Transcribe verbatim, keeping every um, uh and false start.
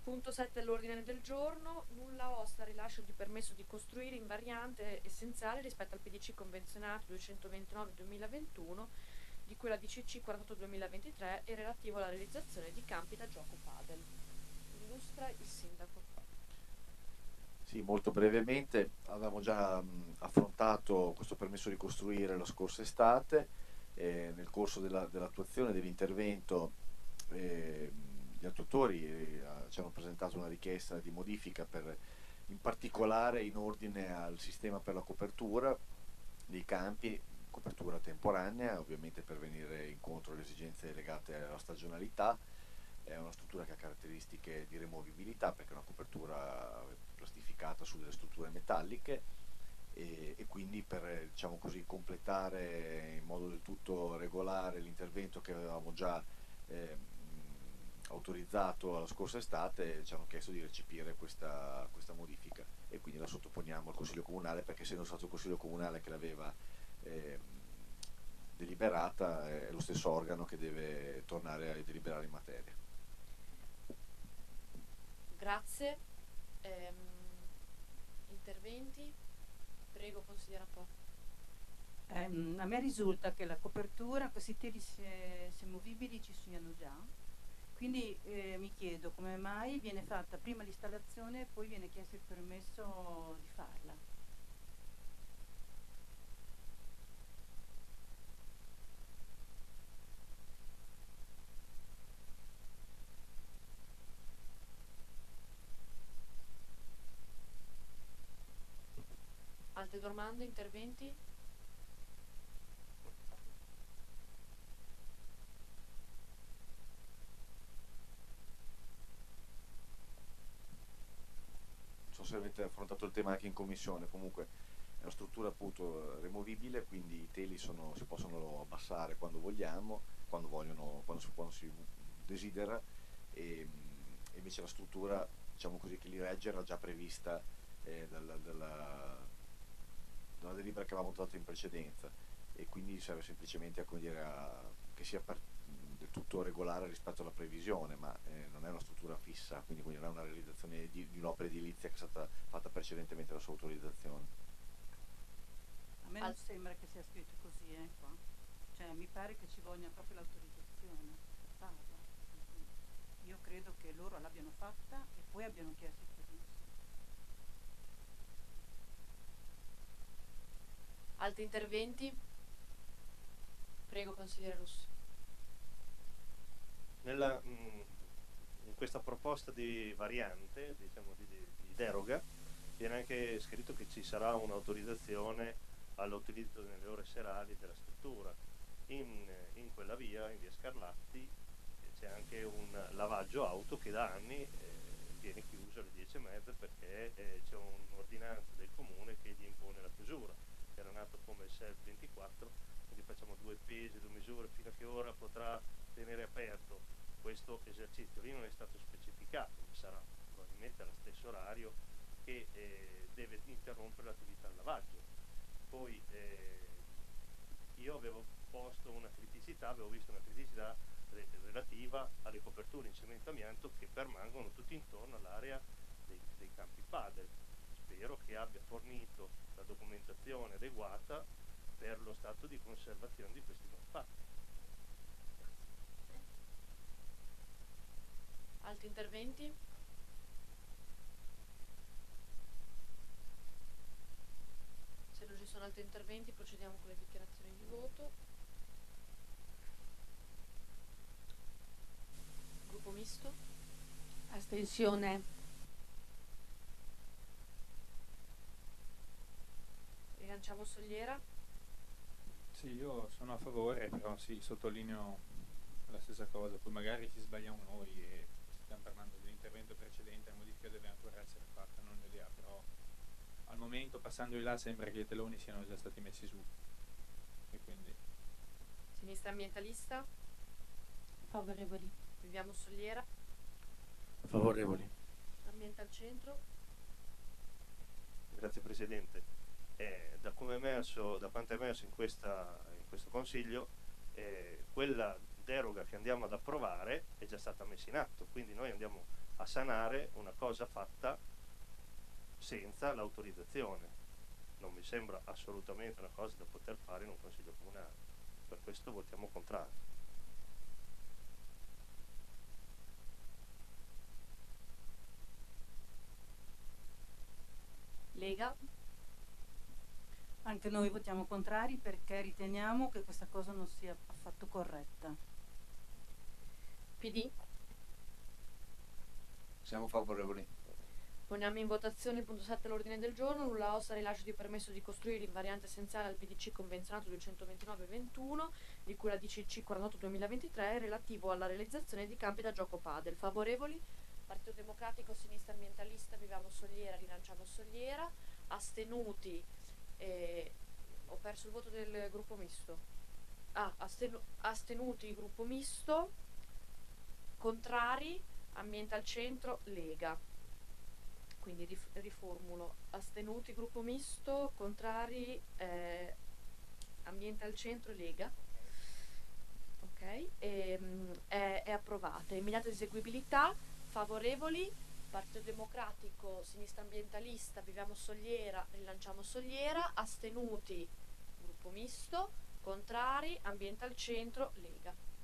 Punto sette all'ordine del giorno, nulla osta al rilascio di permesso di costruire in variante essenziale rispetto al P D C convenzionato duecentoventinove duemilaventuno di cui la D C C quarantotto duemilaventitré e relativo alla realizzazione di campi da gioco padel. Illustra il sindaco. Sì, molto brevemente, avevamo già mh, affrontato questo permesso di costruire la scorsa estate, eh, nel corso della- dell'attuazione dell'intervento eh, gli attuatori eh, ci hanno presentato una richiesta di modifica per, in particolare in ordine al sistema per la copertura dei campi, copertura temporanea, ovviamente per venire incontro alle esigenze legate alla stagionalità. È una struttura che ha caratteristiche di removibilità perché è una copertura plastificata su delle strutture metalliche e, e quindi per, diciamo così, completare in modo del tutto regolare l'intervento che avevamo già eh, autorizzato la scorsa estate, ci hanno chiesto di recepire questa, questa modifica e quindi la sottoponiamo al Consiglio Comunale, perché essendo stato il Consiglio Comunale che l'aveva eh, deliberata, è lo stesso organo che deve tornare a deliberare in materia. Grazie. Ehm, interventi? Prego, consigliera Po. Ehm, a me risulta che la copertura, questi teli se- semovibili ci siano già, quindi eh, mi chiedo come mai viene fatta prima l'installazione e poi viene chiesto il permesso di farla. Altre domande, interventi? Non so se avete affrontato il tema anche in commissione, comunque è una struttura appunto removibile, quindi i teli sono, si possono abbassare quando vogliamo, quando, vogliono, quando, si, quando si desidera, e e invece la struttura, diciamo così, che li regge era già prevista eh, dalla, dalla, dalla delibera che avevamo dato in precedenza e quindi serve semplicemente a, come dire, a, che sia per, del tutto regolare rispetto alla previsione, ma eh, non è una struttura fissa, quindi, quindi non è una realizzazione di, di un'opera edilizia che è stata fatta precedentemente alla sua autorizzazione. A me non Al- sembra che sia scritto così, eh, qua. Cioè, mi pare che ci voglia proprio l'autorizzazione per farla. Quindi io credo che loro l'abbiano fatta e poi abbiano chiesto il permesso. altri interventi? Prego, consigliere Russo. Nella, mh, in questa proposta di variante, diciamo di, di, di deroga, viene anche scritto che ci sarà un'autorizzazione all'utilizzo nelle ore serali della struttura. In, in quella via, in via Scarlatti, c'è anche un lavaggio auto che da anni eh, viene chiuso alle dieci e mezza perché eh, c'è un'ordinanza del comune che gli impone la chiusura. Era nato come il S E L ventiquattro, quindi facciamo due pesi, due misure, fino a che ora potrà tenere aperto questo esercizio. Lì non è stato specificato, ma sarà probabilmente allo stesso orario che eh, deve interrompere l'attività al lavaggio. Poi eh, io avevo posto una criticità, avevo visto una criticità re- relativa alle coperture in cemento amianto che permangono tutti intorno all'area dei, dei campi padel. Spero che abbia fornito la documentazione adeguata per lo stato di conservazione di questi manufatti. Altri interventi? Se non ci sono altri interventi procediamo con le dichiarazioni di voto. Gruppo misto? Astensione. Rilanciamo Soliera. Sì, io sono a favore, però sì, sottolineo la stessa cosa, poi magari ci sbagliamo noi e stiamo parlando dell'intervento precedente, la modifica deve ancora essere fatta, non l'idea, però al momento passando di là sembra che i teloni siano già stati messi su e quindi Sinistra ambientalista. Favorevoli. Viviamo Soliera. Favorevoli. Ambiente al centro. Grazie Presidente. Eh, da come è emerso, da quanto è emerso in, questa, in questo Consiglio, eh, quella deroga che andiamo ad approvare è già stata messa in atto, quindi noi andiamo a sanare una cosa fatta senza l'autorizzazione. Non mi sembra assolutamente una cosa da poter fare in un consiglio comunale, per questo votiamo contrario. Lega? Anche noi votiamo contrari perché riteniamo che questa cosa non sia affatto corretta. P D? Siamo favorevoli. Poniamo in votazione il punto sette all'ordine del giorno, nulla osta rilascio di permesso di costruire in variante essenziale al P D C convenzionato duecentoventinove ventuno, di cui la D C C quarantotto duemilaventitré, relativo alla realizzazione di campi da gioco padel. Favorevoli? Partito Democratico, Sinistra Ambientalista, Viviamo Soliera, Rilanciamo Soliera. Astenuti? Eh, ho perso il voto del gruppo misto. Ah, astenu- astenuti gruppo misto. Contrari? Ambiente al centro, Lega. Quindi rif- riformulo: astenuti gruppo misto, contrari eh, ambiente al centro, Lega. Ok, ehm, è, è approvata. Immediata eseguibilità. Favorevoli: Partito Democratico, Sinistra Ambientalista, Viviamo Soliera, Rilanciamo Soliera. Astenuti gruppo misto, contrari ambiente al centro, Lega.